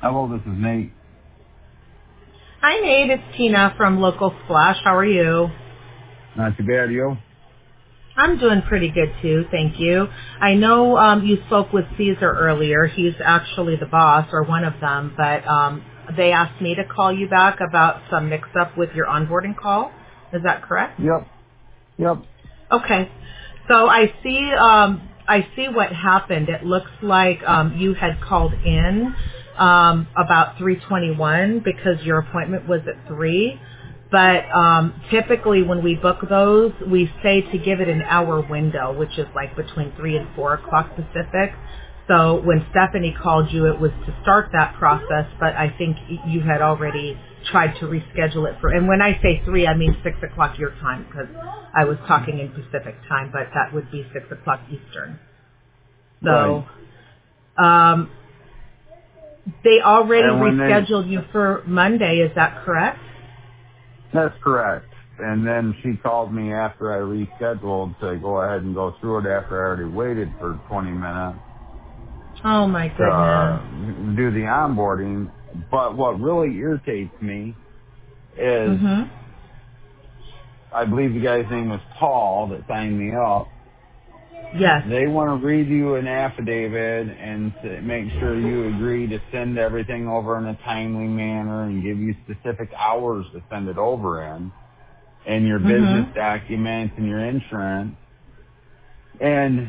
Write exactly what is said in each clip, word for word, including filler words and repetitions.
Hello, this is Nate. Hi, Nate. It's Tina from Local Splash. How are you? Not too bad, you? I'm doing pretty good, too. Thank you. I know um, you spoke with Caesar earlier. He's actually the boss or one of them, but um, they asked me to call you back about some mix-up with your onboarding call. Is that correct? Yep, yep. Okay. So I see um I see what happened. It looks like um you had called in um about three twenty-one because your appointment was at three. But um typically when we book those, we say to give it an hour window, which is like between three and four o'clock Pacific. So when Stephanie called you, it was to start that process, but I think you had already tried to reschedule it for, and when I say three, I mean six o'clock your time, because I was talking in Pacific time, but that would be six o'clock Eastern. Right. So um, they already And when they, rescheduled you for Monday, is that correct? that's correct. And then she called me after I rescheduled to go ahead and go through it after I already waited for twenty minutes Oh my to goodness. uh, do the onboarding. But what really irritates me is, Mhm. I believe the guy's name was Paul that signed me up. Yes. They want to read you an affidavit and to make sure you agree to send everything over in a timely manner and give you specific hours to send it over in, and your business Mhm. documents and your insurance, and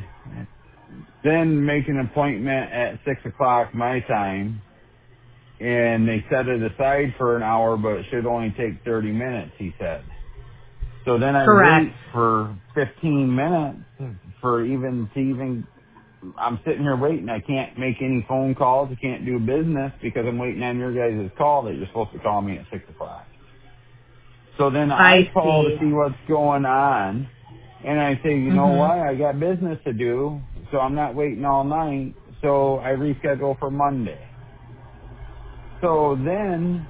then make an appointment at six o'clock my time, and they set it aside for an hour, but it should only take thirty minutes, he said. So then I Correct. wait for fifteen minutes for even to even I'm sitting here waiting. I can't make any phone calls. I can't do business because I'm waiting on your guys' call that you're supposed to call me at six o'clock. So then I I call to see. see what's going on, and I say, you know Mhm. what? I got business to do, so I'm not waiting all night. So I reschedule for Monday. So then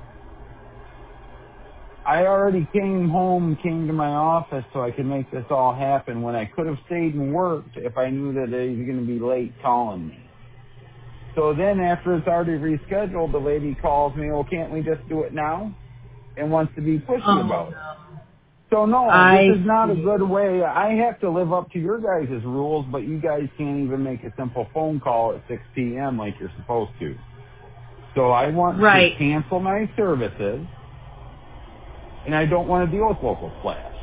I already came home, came to my office so I could make this all happen when I could have stayed and worked if I knew that they was going to be late calling me. So then after it's already rescheduled, the lady calls me, well, can't we just do it now? And wants to be pushy Oh about it. no. So no, this I is not a good see. way. I have to live up to your guys' rules, but you guys can't even make a simple phone call at six p.m. like you're supposed to. So I want to Right. cancel my services, and I don't want to deal with Local Splash.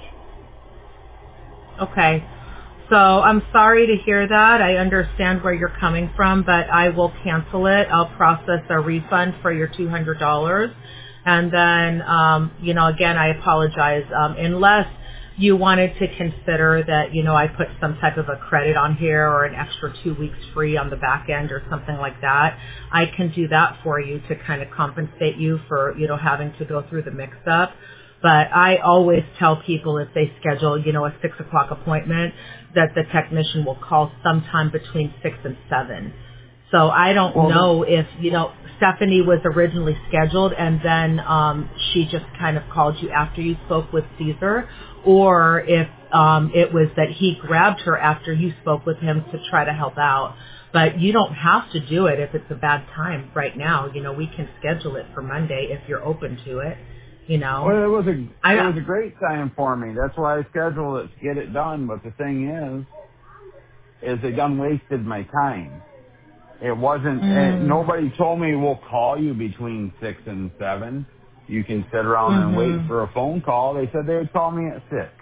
Okay. So I'm sorry to hear that. I understand where you're coming from, but I will cancel it. I'll process a refund for your two hundred dollars. And then, um, you know, again, I apologize. Um, unless you wanted to consider that, you know, I put some type of a credit on here or an extra two weeks free on the back end or something like that, I can do that for you to kind of compensate you for, you know, having to go through the mix-up. But I always tell people if they schedule, you know, a six o'clock appointment, that the technician will call sometime between six and seven. So I don't Well, then, know if, you know, Stephanie was originally scheduled and then um, she just kind of called you after you spoke with Caesar, or if um, it was that he grabbed her after you spoke with him to try to help out. But you don't have to do it if it's a bad time right now. You know, we can schedule it for Monday if you're open to it, you know. well, it was a it I was a great time for me. That's why I scheduled it to get it done. But the thing is, is they done wasted my time. It wasn't, eh, mm, nobody told me we'll call you between six and seven. You can sit around and wait mhm. for a phone call. They said they would call me at six.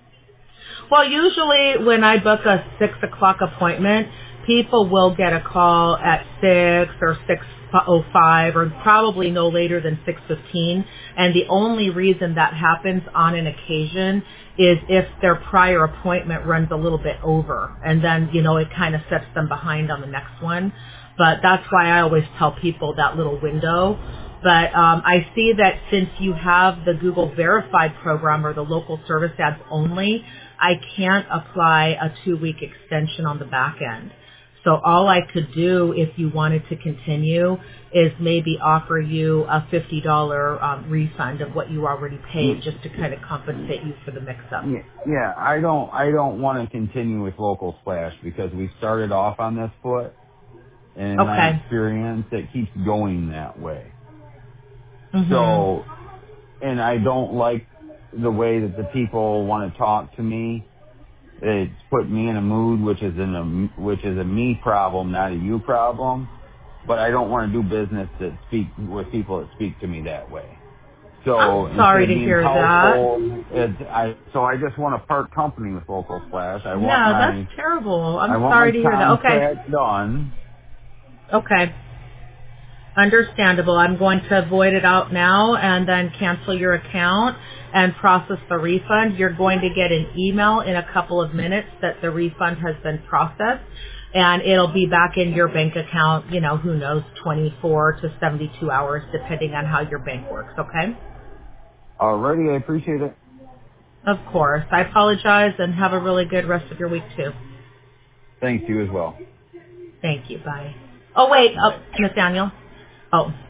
Well, usually when I book a six o'clock appointment, people will get a call at six or six oh five, or probably no later than six fifteen. And the only reason that happens on an occasion is if their prior appointment runs a little bit over, and then you know it kind of sets them behind on the next one. But that's why I always tell people that little window. But um, I see that since you have the Google Verified program or the local service ads only, I can't apply a two-week extension on the back end. So all I could do if you wanted to continue is maybe offer you a fifty dollars um, refund of what you already paid Y- just to kind of compensate you for the mix-up. y- Yeah, I don't, I don't want to continue with Local Splash because we started off on this foot And in my Okay. experience, it keeps going that way. Mhm. So, and I don't like the way that the people want to talk to me. It's put me in a mood which is in a which is a me problem, not a you problem. But I don't want to do business that speak with people that speak to me that way. I'm So instead sorry of to being hear that. helpful, it's, I so I just want to part company with Local Splash. I want Yeah, that's my terrible. I I'm want my sorry to hear that. Okay. contract done. Okay. Understandable. I'm going to void it out now and then cancel your account and process the refund. You're going to get an email in a couple of minutes that the refund has been processed, and it'll be back in your bank account, you know, who knows, twenty-four to seventy-two hours depending on how your bank works, okay? Alrighty, I appreciate it. Of course. I apologize and have a really good rest of your week too. Thanks, you as well. Thank you. Bye. Oh, wait. Oh, Bye. Nathaniel. Oh.